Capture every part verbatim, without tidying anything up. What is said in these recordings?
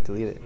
delete it.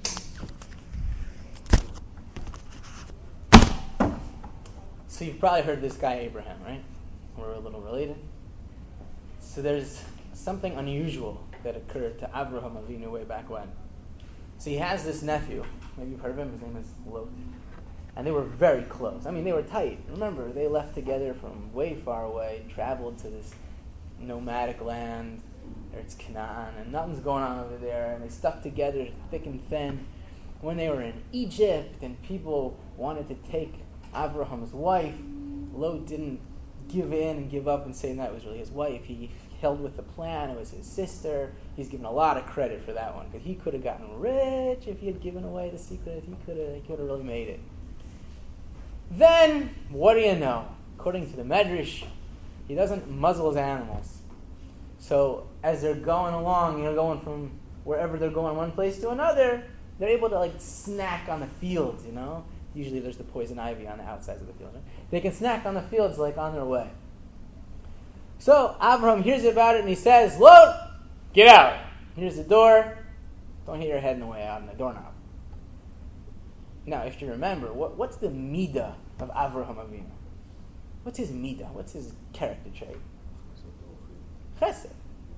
So you've probably heard this guy Abraham, right? We're a little related. So there's something unusual that occurred to Avraham Avinu way back when. So he has this nephew. Maybe you've heard of him. His name is Lot. And they were very close. I mean, they were tight. Remember, they left together from way far away, traveled to this nomadic land, it's Canaan, and nothing's going on over there. And they stuck together thick and thin. When they were in Egypt and people wanted to take Abraham's wife, Lot didn't give in and give up and say that was really his wife. He held with the plan. It was his sister. He's given a lot of credit for that one because he could have gotten rich if he had given away the secret. He could have, he could have really made it. Then, what do you know? According to the Medrash, he doesn't muzzle his animals. So as they're going along, you know, going from wherever they're going one place to another, they're able to like snack on the fields, you know. Usually there's the poison ivy on the outsides of the field. Right? They can snack on the fields like on their way. So Abraham hears about it and he says, Lot, get out. Here's the door. Don't hit your head in the way out on the doorknob. Now, if you remember, what, what's the midah of Avraham Avinu? What's his midah? What's his character trait? Chesed.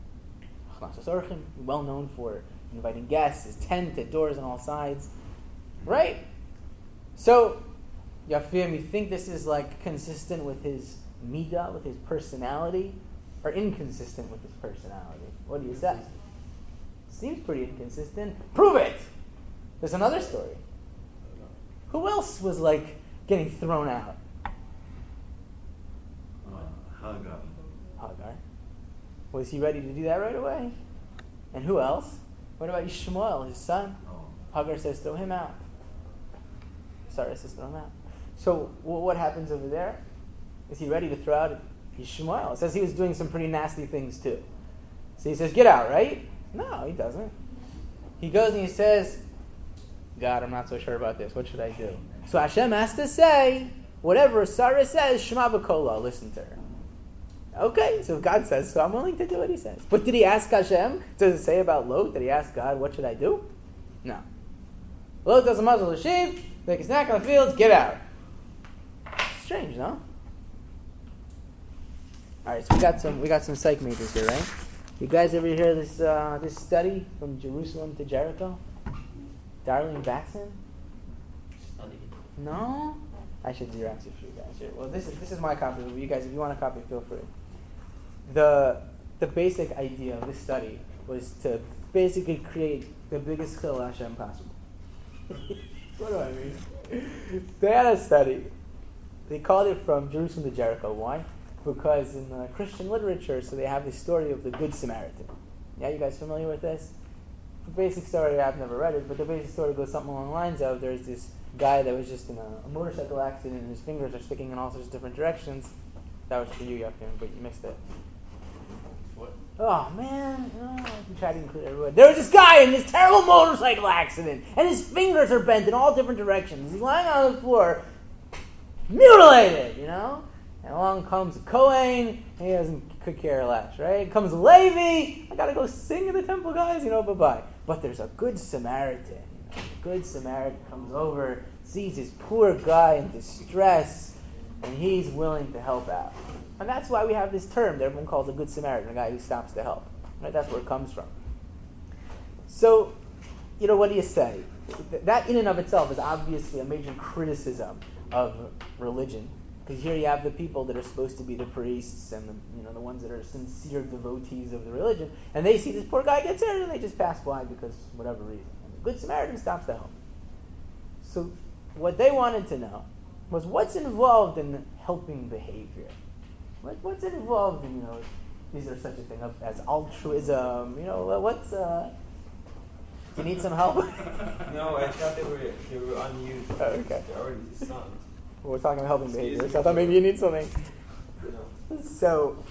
Well known for inviting guests, his tent at doors on all sides. Right? So, Yafim, you think this is like consistent with his midah, with his personality, or inconsistent with his personality? What do you say? Seems pretty inconsistent. Prove it! There's another story. Who else was like getting thrown out? Uh, Hagar. Hagar. Was he ready to do that right away? And who else? What about Ishmael, his son? Oh. Hagar says, throw him out. Sarah says, throw him out. So well, what happens over there? Is he ready to throw out Ishmael? It says he was doing some pretty nasty things too. So he says, get out, right? No, he doesn't. He goes and he says, God, I'm not so sure about this. What should I do? So Hashem has to say, whatever Sarah says, Shema b'kola, listen to her. Okay, so if God says so, I'm willing to do what he says. But did he ask Hashem? Does it say about Lot? Did he ask God, what should I do? No. Lot doesn't muzzle the sheep, make a snack on the fields, get out. Strange, no? Alright, so we got some we got some psych majors here, right? You guys ever hear this uh, this study from Jerusalem to Jericho? Darlene Batson? Study. No? I should Xerox it for you guys here. Well, this is this is my copy. You guys, if you want a copy, feel free. The the basic idea of this study was to basically create the biggest Chil Hashem possible. What do I mean? They had a study. They called it From Jerusalem to Jericho. Why? Because in the Christian literature, so they have the story of the Good Samaritan. Yeah, you guys familiar with this? The basic story, I've never read it, but the basic story goes something along the lines of there's this guy that was just in a, a motorcycle accident and his fingers are sticking in all sorts of different directions. That was for you, Yakim, but you missed it. What? Oh, man. Oh, you tried to include everyone. There was this guy in this terrible motorcycle accident, and his fingers are bent in all different directions. He's lying on the floor, mutilated, you know? And along comes a Kohen, and he doesn't could care less, right? Comes Levi, I gotta go sing in the temple, guys, you know, bye-bye. But there's a good Samaritan. You know? The good Samaritan comes over, sees this poor guy in distress, and he's willing to help out. And that's why we have this term that everyone calls a good Samaritan, a guy who stops to help. Right? That's where it comes from. So, you know, what do you say? That in and of itself is obviously a major criticism of religion. Because here you have the people that are supposed to be the priests and the, you know, the ones that are sincere devotees of the religion, and they see this poor guy gets hurt and they just pass by because whatever reason. And the good Samaritan stops to help. So what they wanted to know was what's involved in helping behavior. What, what's involved in, you know, is there such a thing as altruism? You know, what's, uh, do you need some help? No, I thought they were, they were unused. Oh, okay. They're already sung. Well, we're talking about helping Excuse behavior, me. so I thought maybe you need something. No. So,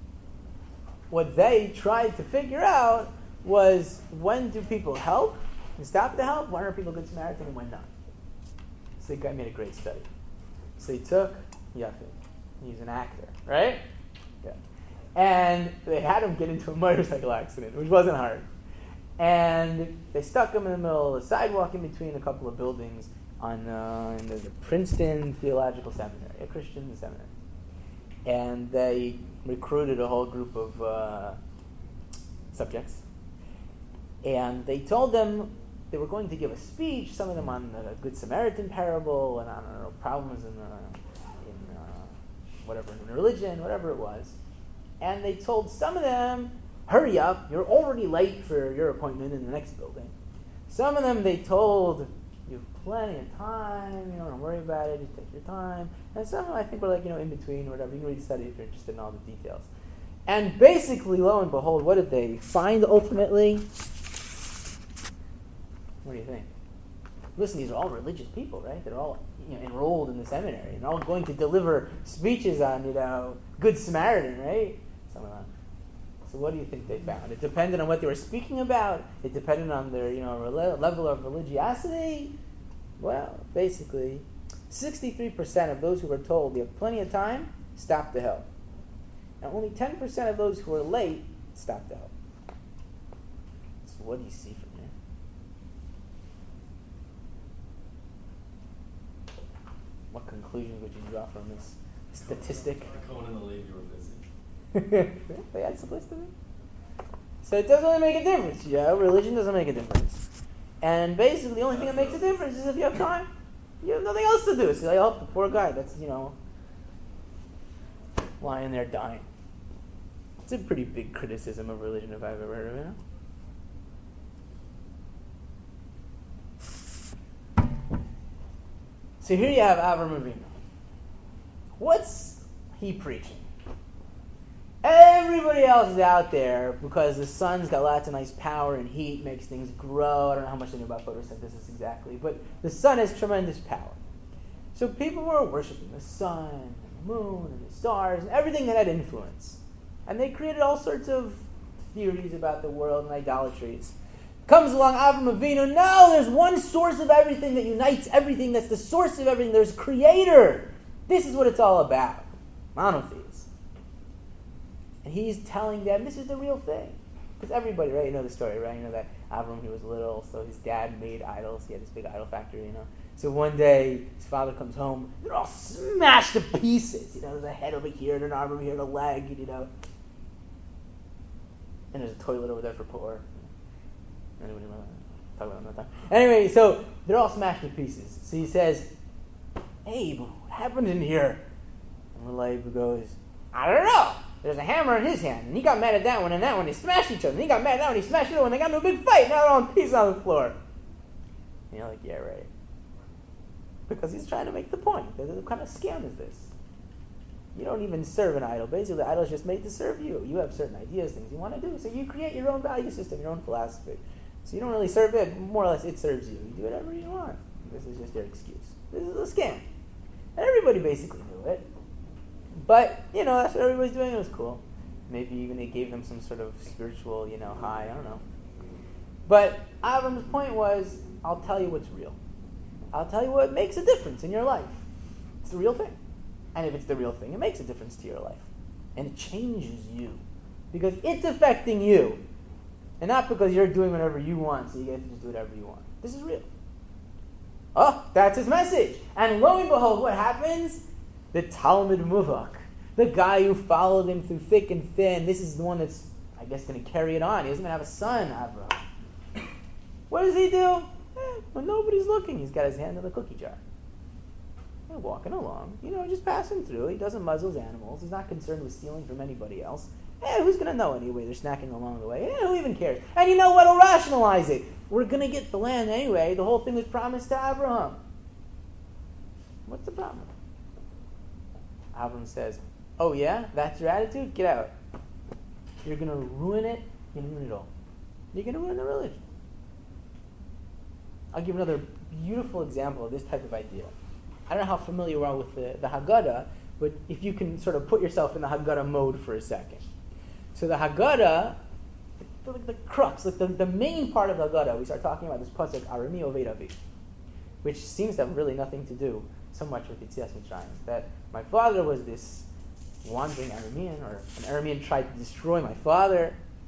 what they tried to figure out was when do people help and stop to help? When are people good Samaritan and when not? So the guy made a great study. So he took Yafin. He's an actor, right? Yeah. And they had him get into a motorcycle accident, which wasn't hard. And they stuck him in the middle of the sidewalk in between a couple of buildings on uh, in the, the Princeton Theological Seminary, a Christian seminary. And they recruited a whole group of uh, subjects. And they told them they were going to give a speech, some of them on the Good Samaritan parable, and I don't know, problems in, the, in uh, whatever, in religion, whatever it was. And they told some of them, hurry up, you're already late for your appointment in the next building. Some of them they told, you have plenty of time, you don't worry about it, just take your time. And some of them I think were like, you know, in between or whatever. You can read the study if you're interested in all the details. And basically, lo and behold, what did they find ultimately? What do you think? Listen, these are all religious people, right? They're all, you know, enrolled in the seminary and all going to deliver speeches on, you know, Good Samaritan, right? Some of them. So what do you think they found? It depended on what they were speaking about. It depended on their, you know, rel- level of religiosity. Well, basically, sixty-three percent of those who were told you have plenty of time stopped the help. And only ten percent of those who were late stopped the help. So what do you see from here? What conclusions would you draw from this statistic? Going in the late, you were busy. They had simplicity. So it doesn't really make a difference, yeah. Religion doesn't make a difference. And basically the only thing that makes a difference is if you have time. You have nothing else to do. So I help the poor guy that's, you know, lying there dying. It's a pretty big criticism of religion if I've ever heard of it. So here you have Avram Avinu. What's he preaching? Everybody else is out there because the sun's got lots of nice power and heat, makes things grow. I don't know how much they know about photosynthesis exactly, but the sun has tremendous power. So people were worshiping the sun and the moon and the stars and everything that had influence. And they created all sorts of theories about the world and idolatries. Comes along Avram Avinu. No, there's one source of everything that unites everything. That's the source of everything. There's a creator. This is what it's all about. Monotheism. And he's telling them this is the real thing. Because everybody, right, you know the story, right? You know that Avram, he was little, so his dad made idols. He had this big idol factory, you know. So one day, his father comes home, they're all smashed to pieces. You know, there's a head over here, and an arm over here, and a leg, you know. And there's a toilet over there for poor. Anybody want to talk about that time? Anyway, so they're all smashed to pieces. So he says, Abe, what happened in here? And little Abe goes, I don't know. There's a hammer in his hand, and he got mad at that one and that one. They smashed each other. And he got mad at that one. He smashed the other one. They got into a big fight. Now they're all in pieces on the floor. And you're like, yeah, right. Because he's trying to make the point. What kind of scam is this? You don't even serve an idol. Basically, the idol is just made to serve you. You have certain ideas, things you want to do. So you create your own value system, your own philosophy. So you don't really serve it. More or less, it serves you. You do whatever you want. This is just your excuse. This is a scam. And everybody basically knew it. But, you know, that's what everybody's doing. It was cool. Maybe even it gave them some sort of spiritual, you know, high. I don't know. But Avram's point was, I'll tell you what's real. I'll tell you what makes a difference in your life. It's the real thing. And if it's the real thing, it makes a difference to your life. And it changes you. Because it's affecting you. And not because you're doing whatever you want, so you get to just do whatever you want. This is real. Oh, that's his message. And lo and behold, what happens? The Talmud Muvak, the guy who followed him through thick and thin, this is the one that's, I guess, going to carry it on. He doesn't even have a son, Avraham. What does he do? Eh, when nobody's looking, he's got his hand in the cookie jar. He's walking along, you know, just passing through. He doesn't muzzle his animals. He's not concerned with stealing from anybody else. Eh, who's going to know anyway? They're snacking along the way. Eh, who even cares? And you know what? He'll rationalize it. We're going to get the land anyway. The whole thing was promised to Abraham. What's the problem? Avram says, oh yeah? That's your attitude? Get out. You're going to ruin it. You're going to ruin it all. You're going to ruin the religion. I'll give another beautiful example of this type of idea. I don't know how familiar you are with the, the Haggadah, but if you can sort of put yourself in the Haggadah mode for a second. So the Haggadah, the, the crux, like the, the main part of the Haggadah, we start talking about this pasuk, Arami Oved Avi, which seems to have really nothing to do so much with Yetzias Mitzrayim. That my father was this wandering Aramean, or an Aramean tried to destroy my father,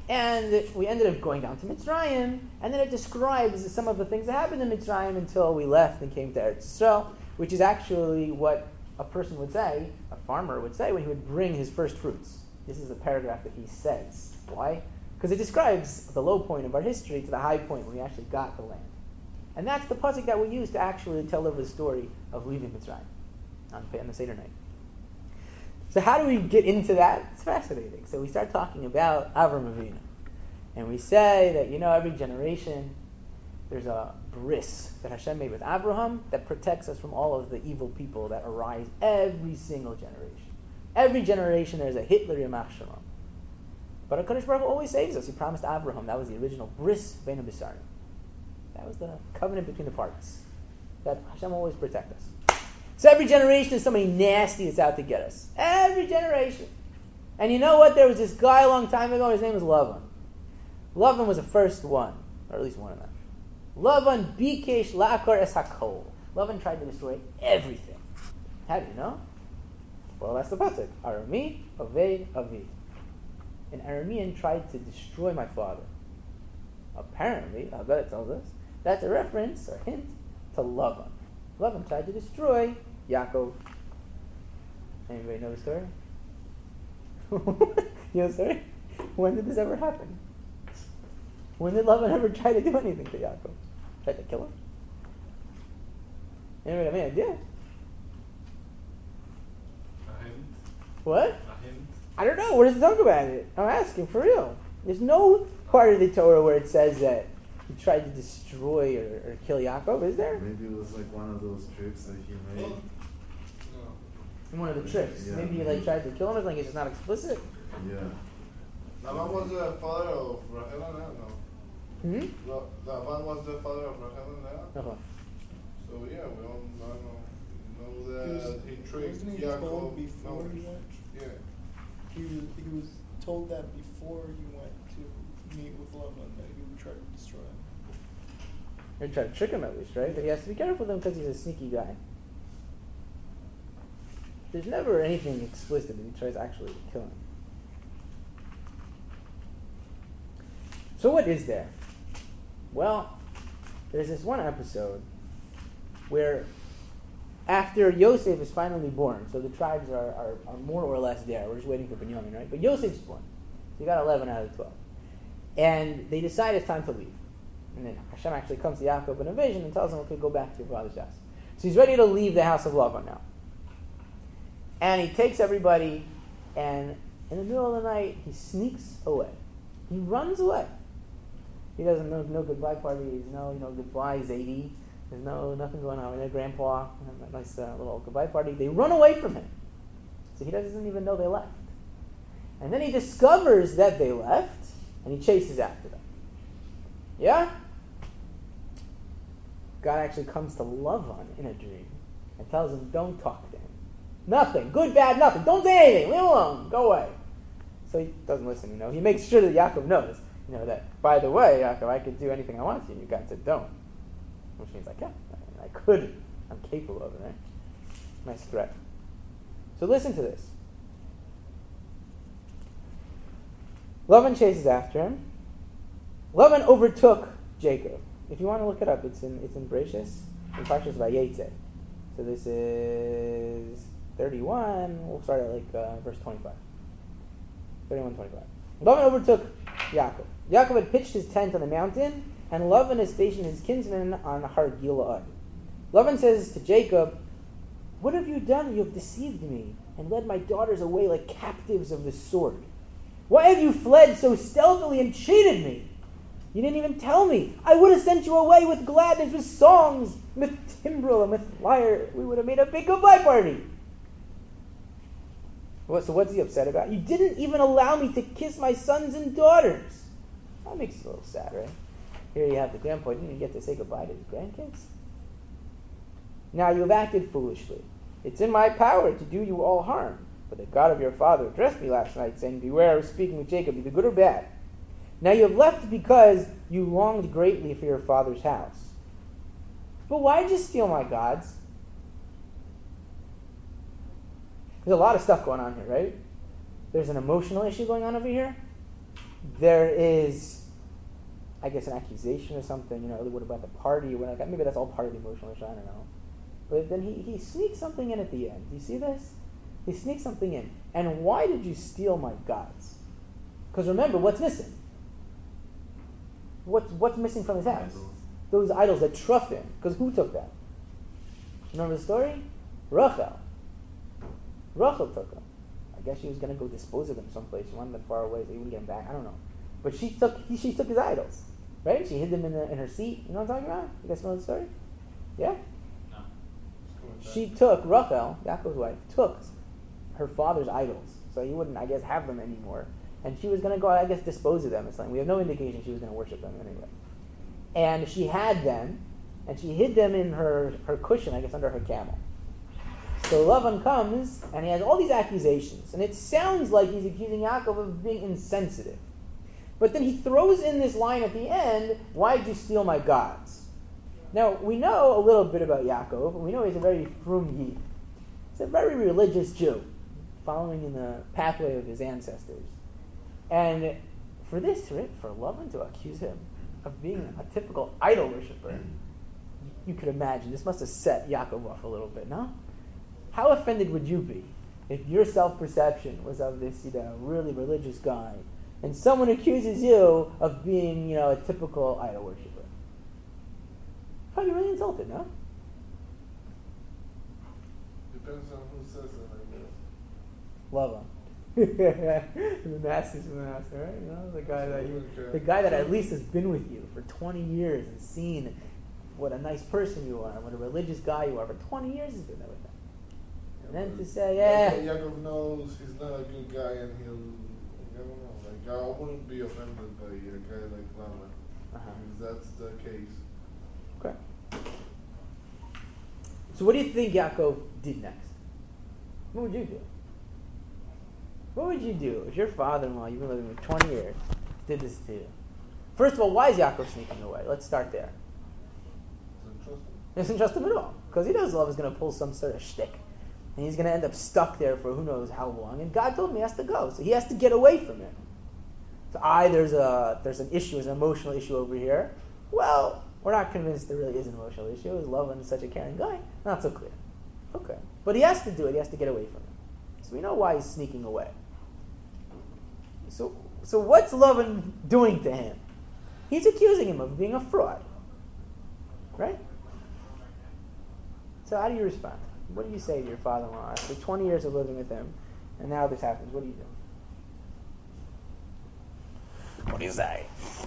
And we ended up going down to Mitzrayim, and then it describes some of the things that happened in Mitzrayim until we left and came to Eretz Yisrael, which is actually what a person would say, a farmer would say, when he would bring his first fruits. This is the paragraph that he says. Why? Because it describes the low point of our history to the high point when we actually got the land. And that's the pasuk that we use to actually tell over the story of leaving Mitzrayim on, on the Seder night. So how do we get into that? It's fascinating. So we start talking about Avram Avinu. And we say that, you know, every generation there's a bris that Hashem made with Abraham that protects us from all of the evil people that arise every single generation. Every generation there's a Hitler Yamach Shalom. But HaKadosh Baruch Hu always saves us. He promised Abraham. That was the original bris bein habisarim. That was the covenant between the parties. That Hashem will always protect us. So every generation is somebody nasty that's out to get us. Every generation. And you know what? There was this guy a long time ago. His name was Lavan. Lavan was the first one, or at least one of them. Lavan bikesh la'akar es hakol. Lavan tried to destroy everything. How do you know? Well, that's the pasuk. Arami avei avi. An Aramean tried to destroy my father. Apparently, I bet it tells us, that's a reference or hint to Lavan. Lavan tried to destroy Yaakov. Anybody know the story? You know the story? When did this ever happen? When did Lavan ever try to do anything to Yaakov? Tried to kill him? Anybody have any idea? A hint? What? A hint? I don't know. Where does it talk about it? I'm asking for real. There's no part of the Torah where it says that he tried to destroy or, or kill Yaakov, is there? Maybe it was like one of those tricks that he made. Well, no. One of the tricks. Yeah. Maybe he like tried to kill him. It's like it's just not explicit. Yeah. Lavan was the father of Rachel and Leah, no? Hmm. Ra- Lavan was the father of Rachel and Leah? Uh-huh. So yeah, we all know, know He that was- he tricked wasn't he Yaakov. told before no, he went? Yeah. He was he was told that before he went to meet with Lavan that he would try to destroy him. They try to trick him at least, right? But he has to be careful with him because he's a sneaky guy. There's never anything explicit that he tries actually to kill him. So what is there? Well, there's this one episode where after Yosef is finally born, so the tribes are, are, are more or less there. We're just waiting for Binyamin, right? But Yosef's born. So you got eleven out of twelve. And they decide it's time to leave. And then Hashem actually comes to Yaakov in a vision and tells him, okay, go back to your father's house. So he's ready to leave the house of Lavan now. And he takes everybody, and in the middle of the night, he sneaks away. He runs away. He doesn't know no goodbye parties, no you know goodbye Zadie. There's no nothing going on with their grandpa. A nice uh, little goodbye party. They run away from him, so he doesn't even know they left. And then he discovers that they left, and he chases after them. Yeah. God actually comes to Lavan in a dream and tells him, "Don't talk to him. Nothing. Good, bad, nothing. Don't say anything. Leave him alone. Go away." So he doesn't listen. You know, he makes sure that Yaakov knows. You know that. By the way, Yaakov, I could do anything I want to you. And God said, "Don't," which means I can. I could. I'm capable of it. Right? Nice threat. So listen to this. Lavan chases after him. Lavan overtook Jacob. If you want to look it up, it's in it's in Bereshis, in Parshas Vayetze. So this is thirty-one. We'll start at like uh, verse twenty-five. thirty-one, twenty-five. Lavan overtook Yaakov. Yaakov had pitched his tent on the mountain, and Lavan had stationed his kinsmen on Har Gilad. Lavan says to Jacob, "What have you done? You have deceived me and led my daughters away like captives of the sword. Why have you fled so stealthily and cheated me? You didn't even tell me. I would have sent you away with gladness, with songs, with timbrel, and with lyre. We would have made a big goodbye party." What, so what's he upset about? "You didn't even allow me to kiss my sons and daughters." That makes it a little sad, right? Here you have the grandpa. Didn't even get to say goodbye to his grandkids. "Now you have acted foolishly. It's in my power to do you all harm. But the God of your father addressed me last night, saying, 'Beware of speaking with Jacob, either good or bad.' Now you have left because you longed greatly for your father's house. But why did you steal my gods?" There's a lot of stuff going on here, right? There's an emotional issue going on over here. there is, I guess, an accusation or something. You know, what about the party? Or like, maybe that's all part of the emotional issue. I don't know. But then he, he sneaks something in at the end. Do you see this? He sneaks something in. And why did you steal my gods? Because remember, what's missing? What's what's missing from his house? Idols. Those idols that Truffin. Because who took that? Remember the story? Rachel. Rachel took them. I guess she was going to go dispose of them someplace. She wanted them far away so he wouldn't get them back. I don't know. But she took he, she took his idols. Right? She hid them in, the, in her seat. You know what I'm talking about? You guys know the story? Yeah? No. She took, Rachel, Yaakov's wife, took her father's idols. So he wouldn't, I guess, have them anymore. And she was going to go, I guess, dispose of them. It's like, we have no indication she was going to worship them anyway. And she had them, and she hid them in her, her cushion, I guess, under her camel. So Lavan comes, and he has all these accusations. And it sounds like he's accusing Yaakov of being insensitive. But then he throws in this line at the end, why did you steal my gods? Now, we know a little bit about Yaakov. We know he's a very frum Yid. He's a very religious Jew, following in the pathway of his ancestors. And for this, for Lavan to accuse him of being a typical idol worshiper, you could imagine, this must have set Yaakov off a little bit, no? How offended would you be if your self-perception was of this, you know, really religious guy, and someone accuses you of being, you know, a typical idol worshiper? Probably really insulted, no? Depends on who says it, I guess. Love him. The master's master, right? You know, the guy that you, the guy that at least has been with you for twenty years and seen what a nice person you are, and what a religious guy you are. For twenty years he's been there with him. And then to say, yeah. Yaakov knows he's not a good guy, and he'll, I don't know, like, I wouldn't be offended by a guy like Lavan. Uh-huh. If that's the case. Okay. So what do you think Yaakov did next? What would you do? What would you do if your father-in-law, you've been living with twenty years, did this to you? First of all, why is Yaakov sneaking away? Let's start there. Doesn't trust him. He doesn't trust him at all. Because he knows love is going to pull some sort of shtick. And he's going to end up stuck there for who knows how long. And God told him he has to go. So he has to get away from it. So I, there's a there's an issue, there's an emotional issue over here. Well, we're not convinced there really is an emotional issue. Is Lavan such a caring guy? Not so clear. Okay. But he has to do it. He has to get away from it. So we know why he's sneaking away. So, so what's Lavan doing to him? He's accusing him of being a fraud. Right? So how do you respond? What do you say to your father-in-law after twenty years of living with him, and now this happens? What do you do? What do you say?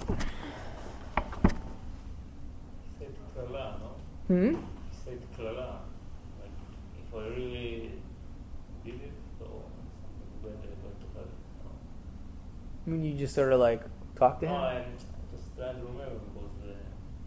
Say to Klala, no? Hmm? Say to Klala. Like, if I really did it, so when they go to Klala. I mean, you just sort of like talk to No, him? I'm just trying to remember because uh,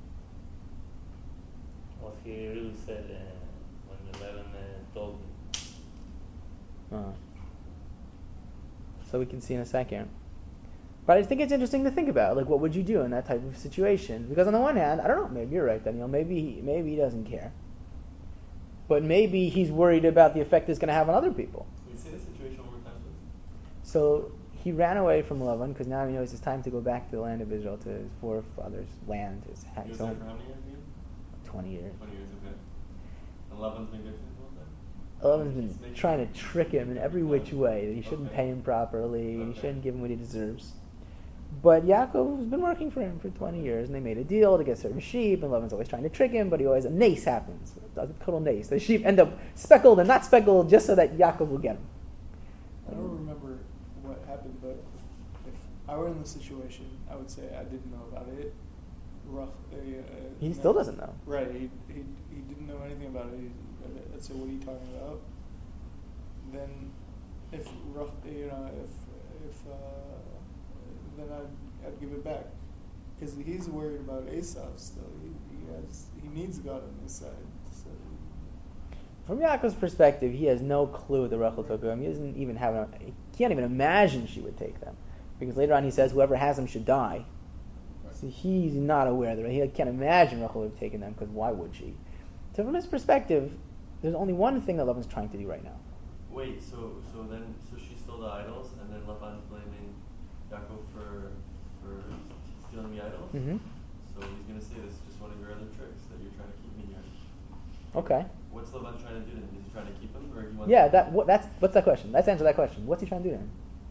what he really said uh, when Eleven uh, told me. Uh, so we can see in a second. But I think it's interesting to think about, like, what would you do in that type of situation? Because on the one hand, I don't know, maybe you're right, Daniel, maybe he, maybe he doesn't care. But maybe he's worried about the effect it's going to have on other people. Can you say the situation one more time, please? So he ran away from Lavan because now he knows it's time to go back to the land of Israel, to his forefathers' land, his He was his there home. for how many years again? Twenty years. Twenty years, okay. And Lavan's been good to him all that? Lavan's Just been make trying sure. to trick him in every which way. That he shouldn't Okay. pay him properly. He Okay. shouldn't give him what he deserves. But Yaakov has been working for him for twenty years, and they made a deal to get certain sheep, and Lavan's always trying to trick him, but he always, a nace happens. A total nace. The sheep end up speckled and not speckled just so that Yaakov will get them. I don't remember what happened, but if I were in the situation, I would say I didn't know about it. Rough, uh, uh, He you still know, doesn't know. Right, he, he he didn't know anything about it. He, I said, what are you talking about? Then, if rough, you know, if if uh, then I'd I'd give it back, because he's worried about Esau still. He, he has he needs God on his side. So. From Yaakov's perspective, he has no clue that Rachel took them. He doesn't even have a, he can't even imagine she would take them. Because later on he says whoever has them should die. So he's not aware that he can't imagine Rachel would have taken them, because why would she? So from his perspective, there's only one thing that Lavan's trying to do right now. Wait, so so then so she stole the idols, and then Lavan's blaming Yaakov for for stealing the idols. Mm-hmm. So he's gonna say this is just one of your other tricks that you're trying to keep me here. Okay. What's Lavan trying to do then? Is he trying to keep him, or he wants? Yeah, that what, that's what's that question? Let's answer that question. What's he trying to do to him?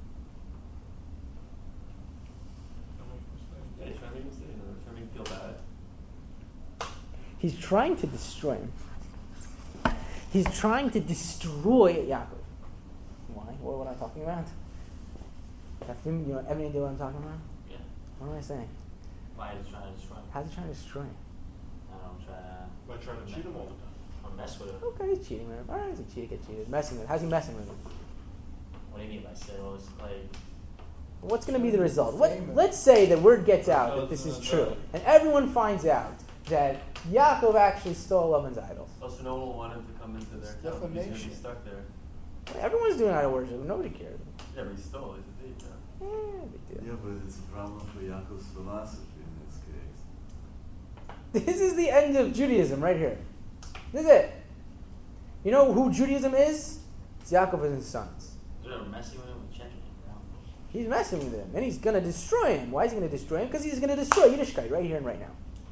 Yeah, he's trying to make him stay, or trying to make him feel bad. He's trying to destroy him. He's trying to destroy Yaakov. Why? What, what am I talking about? That's, you know, every idea what I'm talking about? Yeah. What am I saying? Why is he trying to destroy him? How's he trying to destroy him? I don't know, try to. By trying to cheat him all the time. Or mess with him. Okay, he's cheating with him. Alright, he's a cheater, get cheated. Messing with him. How's he messing with him? What do you mean by sales? Like, What's going to be the result? What, let's say the word gets out that this is true, and everyone finds out that Yaakov actually stole Lavan's idols. Also, no one will want him to come into their town. He's gonna be Defamation. stuck there. Everyone's doing idol worship. Nobody cares. Yeah, but he stole. He's a thief. Yeah. Eh, big deal. Yeah, but it's a problem for Yaakov's philosophy in this case. This is the end of Judaism right here. This is it. You know who Judaism is? It's Yaakov and his sons. they're messing with him and checking him. He's messing with him, and he's going to destroy him. Why is he going to destroy him? Because he's going to destroy Yiddishkeit right here and right now.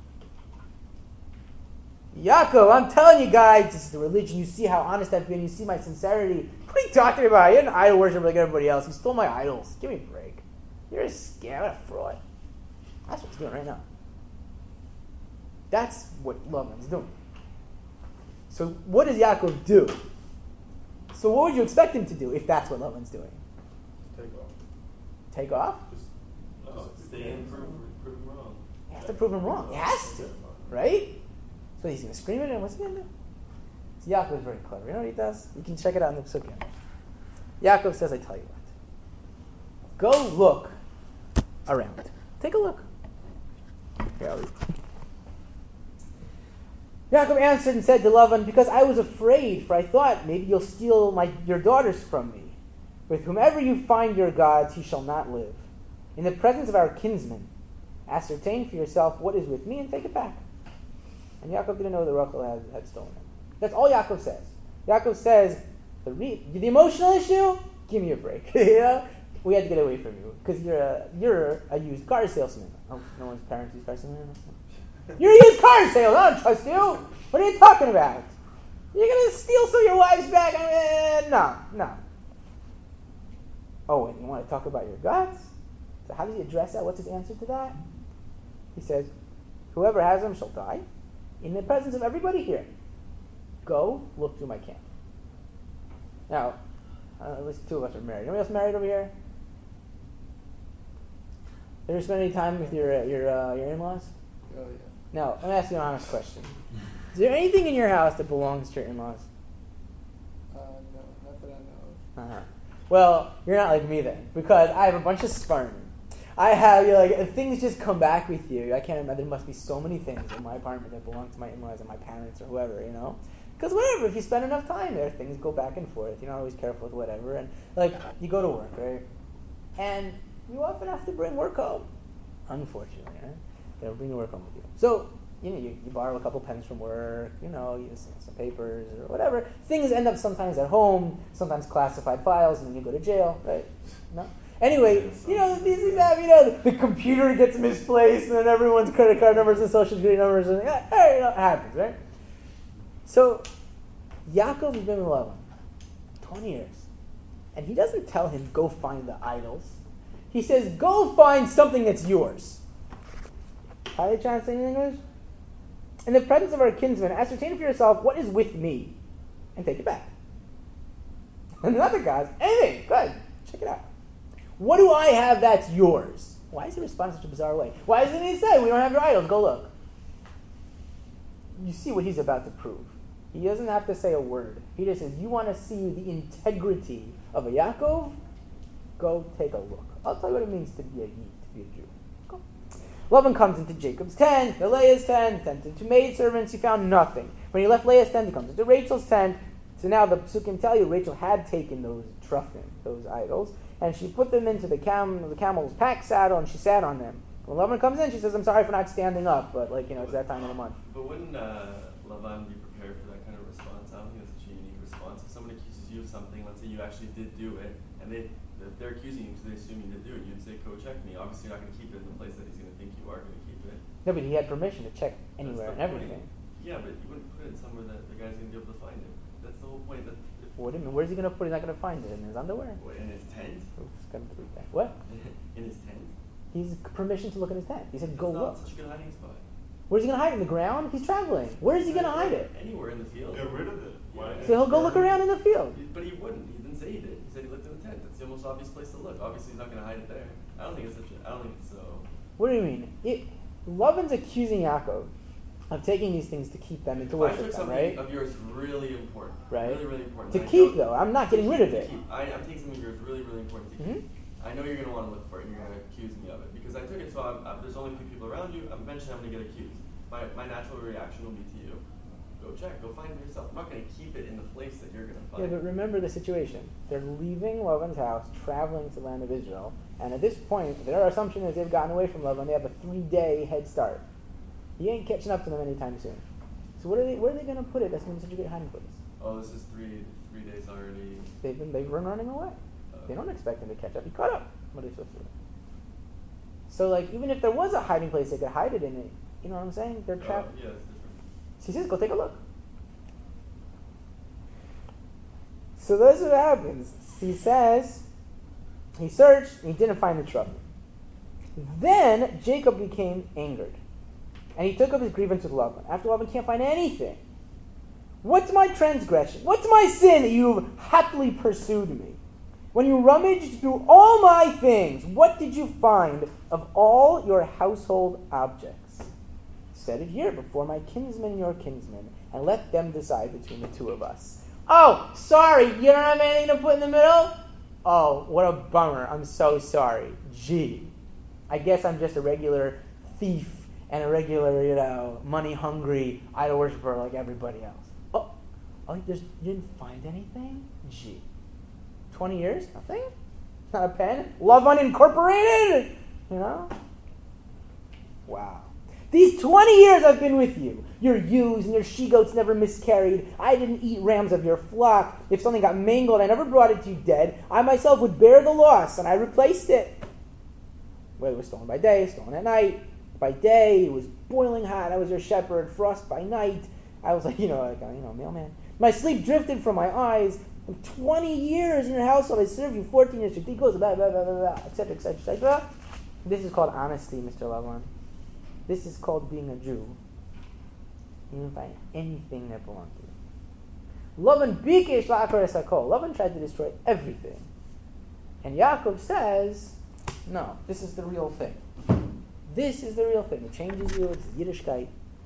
Yaakov, I'm telling you guys, this is the religion. You see how honest I've been. You see my sincerity. What are you talking about? You're an idol worshiper like everybody else. You stole my idols. Give me a break. You're a scam, a fraud. That's what he's doing right now. That's what Lavan's doing. So what does Yaakov do? So what would you expect him to do if that's what Lavan's doing? Take off. Take off? Just, No, stay in, prove, prove him wrong. He has to prove him wrong. He has to. Right? So he's going to scream at him. What's he going to do? So Yaakov is very clever. You know what he does? You can check it out in the Psukim. Yaakov says, I tell you what. Go look around. Take a look. Here, I'll read. Yaakov answered and said to Lavan, because I was afraid, for I thought maybe you'll steal my your daughters from me. With whomever you find your gods, he shall not live. In the presence of our kinsmen, ascertain for yourself what is with me and take it back. And Yaakov didn't know that Rachel had, had stolen it. That's all Yaakov says. Yaakov says, the, re- the emotional issue, give me a break. You know? We had to get away from you because you're a you're a used car salesman. Oh, no one's parents used car salesman. You're a used car salesman. I don't trust you. What are you talking about? You're gonna steal some of your wives back? I mean, no, no. Oh, and you want to talk about your gods? So how does he address that? What's his answer to that? He says, whoever has them shall die in the presence of everybody here. Go look through my camp. Now, uh, at least two of us are married. Anybody else married over here? You ever spend any time with your uh, your uh, your in-laws? Oh yeah. Now, let me ask you an honest question. Is there anything in your house that belongs to your in-laws? Uh, no, not that I know of. Uh-huh. Well, you're not like me then, because I have a bunch of sperm. I have, you know, like, things just come back with you. I can't imagine, there must be so many things in my apartment that belong to my in-laws and my parents or whoever, you know? Because whatever, if you spend enough time there, things go back and forth. You're not always careful with whatever. And, like, you go to work, right? And you often have to bring work home. Unfortunately, right? You know, bring your work home with you. So, you know, you, you borrow a couple pens from work, you know, you just, some papers or whatever. Things end up sometimes at home, sometimes classified files, and then you go to jail, right? No? Anyway, you know, these things happen, you know, the computer gets misplaced, and then everyone's credit card numbers and social security numbers, and hey, you know, it happens, right? So, Yaakov has been with Lavan twenty years. And he doesn't tell him, go find the idols. He says, go find something that's yours. How are they translating in English? In the presence of our kinsmen, ascertain for yourself what is with me, and take it back. And the other guys, anything, go ahead, check it out. What do I have that's yours? Why does he respond in such a bizarre way? Why doesn't he say, we don't have your idols, go look? You see what he's about to prove. He doesn't have to say a word. He just says, you want to see the integrity of a Yaakov? Go take a look. I'll tell you what it means to be a Yid, to be a Jew. Go. Laban comes into Jacob's tent, to Leah's tent, sent into maidservants, he found nothing. When he left Leah's tent, he comes into Rachel's tent. So now the Psukim tell you Rachel had taken those truffin, those idols, and she put them into the, cam- the camel's pack saddle, and she sat on them. When Laban comes in, she says, I'm sorry for not standing up, but, like, you know, it's that time of the month. But wouldn't uh, Lavan be prepared for that kind of response? I don't think that's such a unique response. If someone accuses you of something, let's say you actually did do it, and they if they're accusing you because they assume you did do it, you'd say, go check me. Obviously, you're not going to keep it in the place that he's going to think you are going to keep it. No, but he had permission to check anywhere That's and the point. everything. Yeah, but you wouldn't put it somewhere that the guy's going to be able to find it. That's the whole point. That if, What do you mean? Where's he gonna put it? He's not gonna find it in his underwear. what, in his tent? Oops, gonna delete that. What? In his tent? He's permission to look in his tent. He said, "Go It's look." not such a good hiding spot. Where's he gonna hide it? In the ground? He's traveling. Where is he gonna hide it? Anywhere in the field. Get rid of it. Why? So he'll go look around in the field. He- But he wouldn't. He didn't say he did. He said he looked in the tent. That's the most obvious place to look. Obviously, he's not going to hide it there. I don't think it's such a. I don't think it's so. What do you mean? It, Lavan's accusing Yaakov of taking these things to keep them and to If I worship took them, something right? of yours really important, Right. really, really important. To and I keep, know- though. I'm not to getting keep- rid of to it. keep. I, I'm taking something of yours really, really important to keep. Mhm. I know you're going to want to look for it, and you're going to accuse me of it because I took it. So I'm, I'm, there's only a few people around you. Eventually, I'm going to get accused. My my natural reaction will be to you. Go check. Go find it yourself. I'm not going to keep it in the place that you're going to find. Yeah, but remember the situation. They're leaving Lavan's house, traveling to the land of Israel, and at this point, their assumption is they've gotten away from Lavan. They have a three-day head start. He ain't catching up to them anytime soon. So what are they? Where are they going to put it? That's going to be such a great hiding place. Oh, this is three three days already. They've been they've been running away. Uh, They don't expect him to catch up. He caught up. What are they supposed to do? So like, even if there was a hiding place they could hide it in, it, you know what I'm saying? They're uh, trapped. yeah, it's different. So he says, go take a look. So that's what happens. He says, he searched, and he didn't find the trouble. Then Jacob became angered, and he took up his grievance with Laban. After Laban can't find anything. What's my transgression? What's my sin that you've hotly pursued me? When you rummaged through all my things, what did you find of all your household objects? Set it here before my kinsmen and your kinsmen, and let them decide between the two of us. Oh, sorry, you don't have anything to put in the middle? Oh, what a bummer. I'm so sorry. Gee, I guess I'm just a regular thief and a regular, you know, money-hungry idol worshiper like everybody else. Oh, oh, there's, you didn't find anything? Gee. twenty years? Nothing? Not a pen? Love unincorporated? You know? Wow. These twenty years I've been with you. Your ewes and your she-goats never miscarried. I didn't eat rams of your flock. If something got mangled, I never brought it to you dead. I myself would bear the loss, and I replaced it. Whether it was stolen by day, stolen at night. By day, it was boiling hot. I was your shepherd. Frost by night. I was like, you know, like a, you know, mailman. My sleep drifted from my eyes. I'm twenty years in your household. I served you fourteen years. Your goes blah, blah, blah, blah, blah, et cetera, et cetera, et cetera. This is called honesty, Mister Lavan. This is called being a Jew. You didn't find anything that belonged to you. Lavan bikesh la'akar es hakol. Lavan tried to destroy everything. And Yaakov says, no, this is the real thing. This is the real thing. It changes you. It's Yiddishkeit.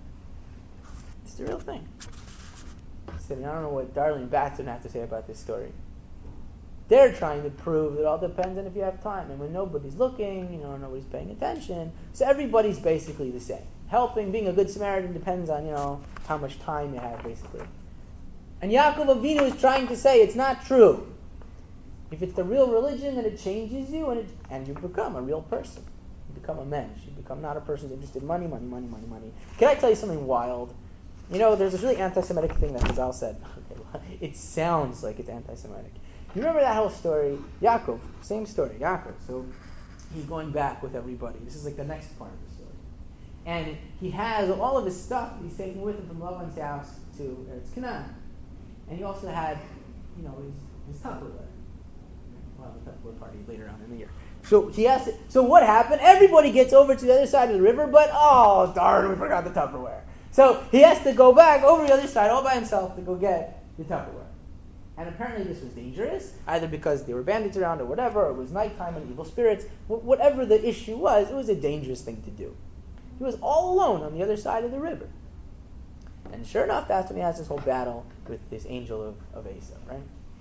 It's the real thing. He said, I don't know what Darlene Batson had to say about this story. They're trying to prove it all depends on if you have time. And when nobody's looking, you know, nobody's paying attention. So everybody's basically the same. Helping, being a good Samaritan depends on, you know, how much time you have, basically. And Yaakov Avinu is trying to say it's not true. If it's the real religion, then it changes you and it, and you become a real person. You become a mensch. You become not a person who's interested in money, money, money, money, money. Can I tell you something wild? You know, there's this really anti-Semitic thing that Chazal said. Okay, well, it sounds like it's anti-Semitic. You remember that whole story? Yaakov, same story, Yaakov. So he's going back with everybody. This is like the next part of the story. And he has all of his stuff that he's taking with him from Laban's house to Eretz Canaan. And he also had, you know, his, his Tupperware. Well, the Tupperware party later on in the year. So he has to, so what happened? Everybody gets over to the other side of the river, but oh darn, we forgot the Tupperware. So he has to go back over the other side all by himself to go get the Tupperware. And apparently this was dangerous, either because there were bandits around or whatever, or it was nighttime and evil spirits. Whatever the issue was, it was a dangerous thing to do. He was all alone on the other side of the river. And sure enough, that's when he has this whole battle with this angel of, of Esau, right?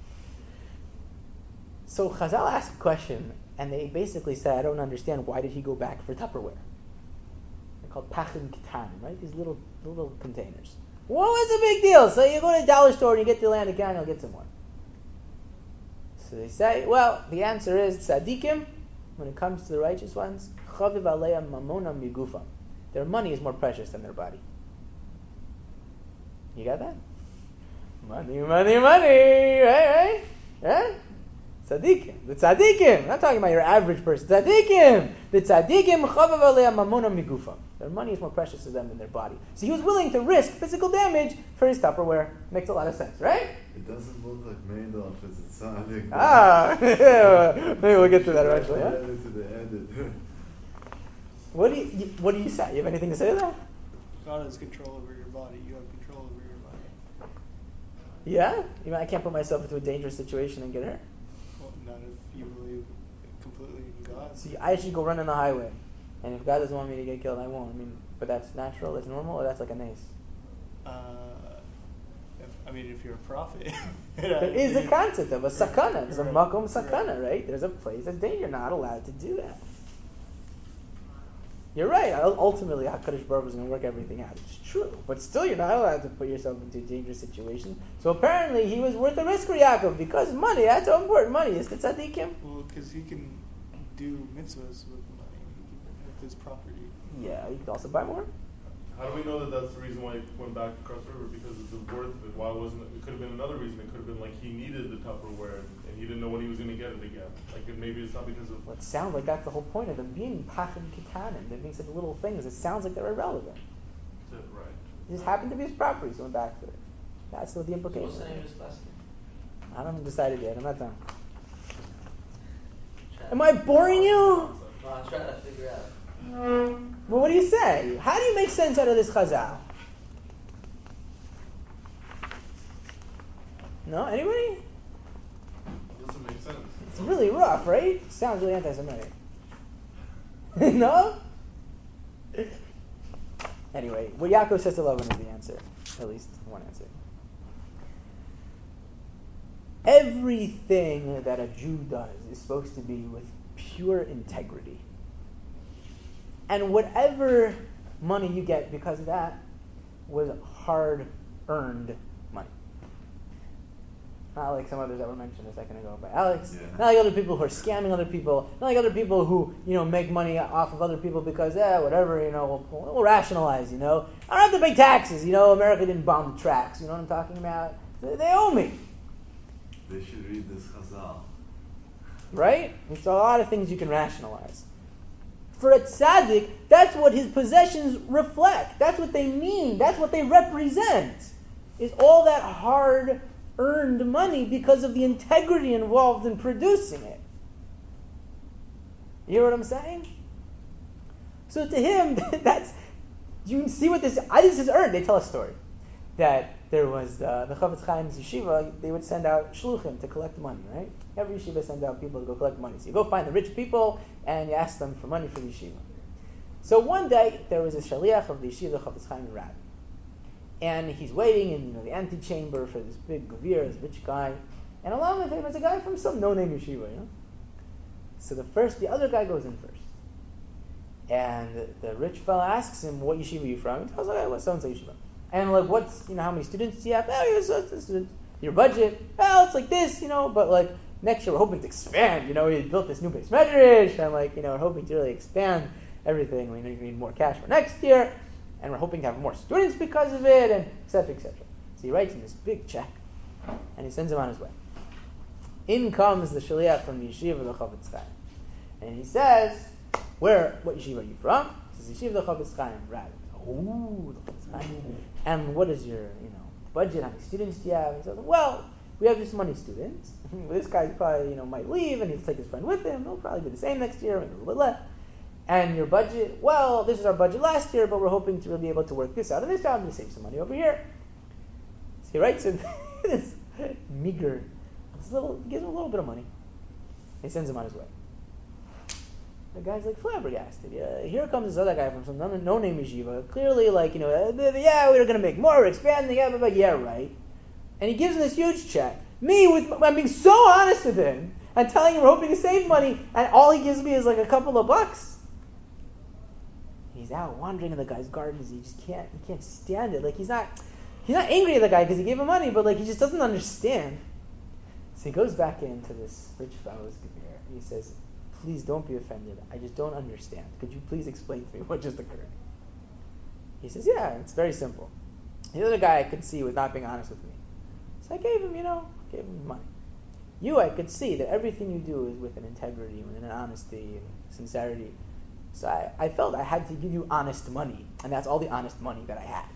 So Chazal asked a question, and they basically said, I don't understand, why did he go back for Tupperware? They're called pachim katan, right? These little little containers. What was the big deal? So you go to the dollar store and you get the land of Canaan, you'll get some more. So they say, well, the answer is tzaddikim, when it comes to the righteous ones, chaviv aleim mamonam migufam. Their money is more precious than their body. You got that? Money, money, money, right, right? Right? Tzaddikim. The tzaddikim. I'm not talking about your average person. Tzaddikim. The tzaddikim chavav aleim mamona migufa. Their money is more precious to them than their body. So he was willing to risk physical damage for his Tupperware. Makes a lot of sense, right? It doesn't look like Madoff as a tzaddik. Ah, maybe we'll get to that eventually. Right Huh? to the end. What do you What do you say? You have anything to say to that? God has control over your body. You have control over your body. Yeah. You mean I can't put myself into a dangerous situation and get hurt? Well, not if you believe completely in God. See, I should go run on the highway, and if God doesn't want me to get killed, I won't. I mean, but that's natural, that's normal, or that's like a nace. Uh, if, I mean, if you're a prophet. There is a concept of a sakana. There's a Right. makom sakana, right? There's a place that's dangerous. You're not allowed to do that. You're right. Ul- Ultimately, HaKadosh Baruch Hu is going to work everything out. It's true. But still, you're not allowed to put yourself into a dangerous situation. So apparently, he was worth the risk for Yaakov because money, that's how important money is to tzaddikim. Well, because he can do mitzvahs with the money, he can, with his property. Yeah, you could also buy more. How do we know that that's the reason why he went back to Cross River? Because of the worth of it. Why wasn't it? It could have been another reason. It could have been like he needed the Tupperware and he didn't know when he was going to get it again. Like it, maybe it's not because of. Well, it sounds like that's the whole point of them being pachim kitanim. They're being such little things. It sounds like they're irrelevant. Right. It just happened to be his property, so went back to it. That's what the implication What's the name is. of his class? I haven't decided yet. I'm not done. Am I boring you? No, I'm trying to figure out. Well, what do you say? How do you make sense out of this chazal? No? Anybody? Doesn't make sense. It's really rough, right? Sounds really anti-Semitic. No? Anyway, what Yaakov says to Lavan is the answer. At least one answer. Everything that a Jew does is supposed to be with pure integrity. And whatever money you get because of that was hard-earned money. Not like some others that were mentioned a second ago by Alex. Yeah. Not like other people who are scamming other people. Not like other people who, you know, make money off of other people because, eh, whatever, you know, we'll, we'll rationalize, you know. I don't have to pay taxes, you know, America didn't bomb the tracks, you know what I'm talking about? They, they owe me. They should read this chazal. Right? It's a lot of things you can rationalize. For a tzaddik, that's what his possessions reflect. That's what they mean. That's what they represent. Is all that hard-earned money because of the integrity involved in producing it. You hear what I'm saying? So to him, that's, you see what this, I this is earned. They tell a story that there was uh, the Chavetz Chaim's yeshiva. They would send out shluchim to collect money, right? Every yeshiva sends out people to go collect money. So you go find the rich people and you ask them for money for the yeshiva. So one day there was a shaliach of the yeshiva Chavetz Chaim Rad, and he's waiting in you know the antechamber for this big gavir, this rich guy, and along with him is a guy from some no-name yeshiva, you know. So the first, the other guy goes in first, and the, the rich fella asks him, "What yeshiva are you from?" He tells him, "Oh, what so-and-so yeshiva." And like, what's, you know, how many students do you have? Oh, you're so students. Your budget? Well, it's like this, you know, but like next year we're hoping to expand. You know, we built this new base medrash, and like, you know, we're hoping to really expand everything. We need, we need more cash for next year, and we're hoping to have more students because of it, and et cetera, et cetera. So he writes him this big check, and he sends him on his way. In comes the shaliach from the yeshiva of the Chavetz Chaim, and he says, "Where? What yeshiva are you from?" He says, "Yeshiva of the Chavetz Chaim, Rad." Oh, the Chavetz Chaim. And what is your, you know, budget? How many students do you have? He says, "Well, we have this many students. This guy probably, you know, might leave, and he'll take his friend with him. It'll probably be the same next year, maybe a little bit less. And your budget? Well, this is our budget last year, but we're hoping to really be able to work this out and this out and to save some money over here." So he writes him this meager, this little, gives him a little bit of money. He sends him on his way. The guy's like flabbergasted. Yeah, here comes this other guy from some no name yeshiva. Clearly, like, you know, uh, yeah, we're going to make more, we're expanding, yeah, but yeah, right. And he gives him this huge check. Me, with I'm being so honest with him and telling him we're hoping to save money, and all he gives me is like a couple of bucks. He's out wandering in the guy's gardens. He just can't, he can't stand it. Like he's not, he's not angry at the guy because he gave him money, but like he just doesn't understand. So he goes back into this rich fellow's gear and he says, "Please don't be offended. I just don't understand. Could you please explain to me what just occurred?" He says, "Yeah, it's very simple. The other guy I could see was not being honest with me. So I gave him, you know, gave him money. You, I could see that everything you do is with an integrity, with an honesty and sincerity. So I, I felt I had to give you honest money, and that's all the honest money that I had.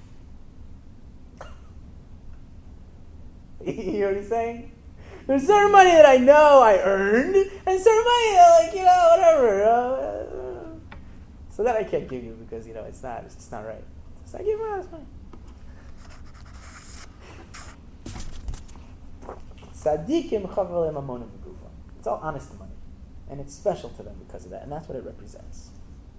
You know what he's saying? There's certain money that I know I earned, and certain money that, like, you know, whatever. Uh, so that I can't give you because, you know, it's not, it's just not right. So I give him honest money. Tzaddikim chavalei mamonim b'gufam. It's all honest money, and it's special to them because of that, and that's what it represents.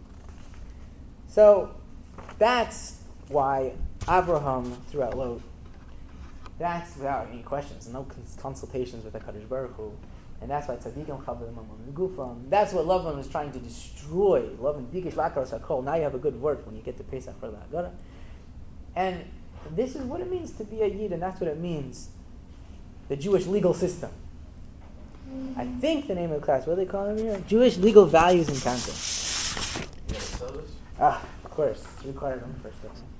So that's why Abraham threw out Lot. That's without any questions, no cons- consultations with HaKadosh Baruch Hu, and that's why tzaddikim chavalei mamonim b'gufam. That's what Lavan was trying to destroy. Lavan bikish lakaros hakol. Now you have a good word when you get to Pesach for the Haggadah, and this is what it means to be a Yid, and that's what it means. The Jewish legal system. I think the name of the class, what do they call it here? Jewish legal values and concepts. Yeah, so this- Ah, of course. It's required on the first lesson.